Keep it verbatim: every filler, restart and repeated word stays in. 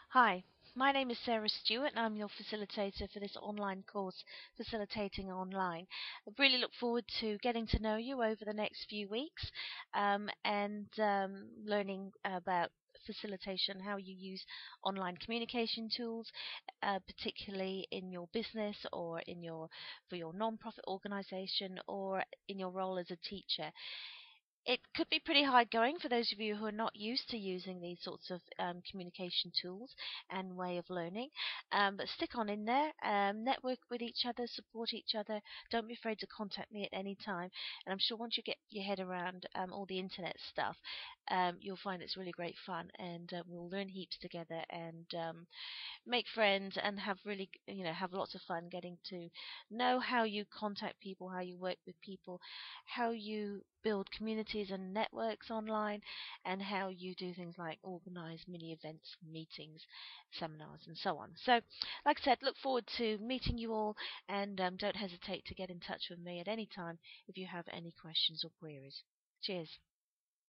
Hi, my name is Sarah Stewart and I'm your facilitator for this online course, Facilitating Online. I really look forward to getting to know you over the next few weeks um, and um, learning about facilitation, how you use online communication tools, uh, particularly in your business or in your for your non-profit organization or in your role as a teacher. It could be pretty hard going for those of you who are not used to using these sorts of um, communication tools and way of learning. Um, but stick on in there, um, network with each other, support each other. Don't be afraid to contact me at any time. And I'm sure once you get your head around um, all the internet stuff, um, you'll find it's really great fun, and uh, we'll learn heaps together and um, make friends and have really, you know, have lots of fun getting to know how you contact people, how you work with people, how you build communities and networks online, and how you do things like organize mini events, meetings, seminars, and so on. So, like I said, look forward to meeting you all, and um, don't hesitate to get in touch with me at any time if you have any questions or queries. Cheers.